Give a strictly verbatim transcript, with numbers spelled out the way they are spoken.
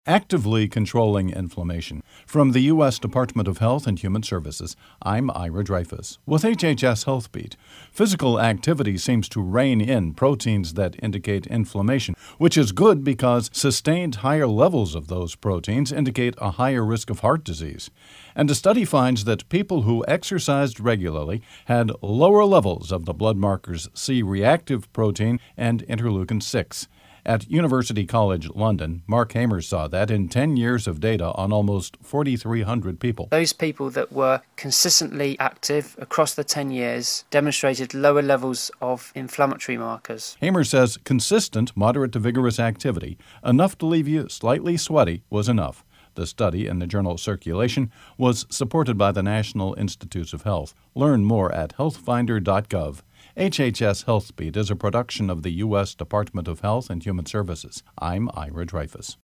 Actively controlling inflammation. From the U S Department of Health and Human Services, I'm Ira Dreyfus. With H H S Healthbeat, physical activity seems to rein in proteins that indicate inflammation, which is good because sustained higher levels of those proteins indicate a higher risk of heart disease. And a study finds that people who exercised regularly had lower levels of the blood markers C-reactive protein and interleukin six. At University College London, Mark Hamer saw that in ten years of data on almost four thousand three hundred people. Those people that were consistently active across the ten years demonstrated lower levels of inflammatory markers. Hamer says consistent, moderate to vigorous activity, enough to leave you slightly sweaty, was enough. The study in the journal Circulation was supported by the National Institutes of Health. Learn more at health finder dot gov. H H S Healthbeat is a production of the U S Department of Health and Human Services. I'm Ira Dreyfus.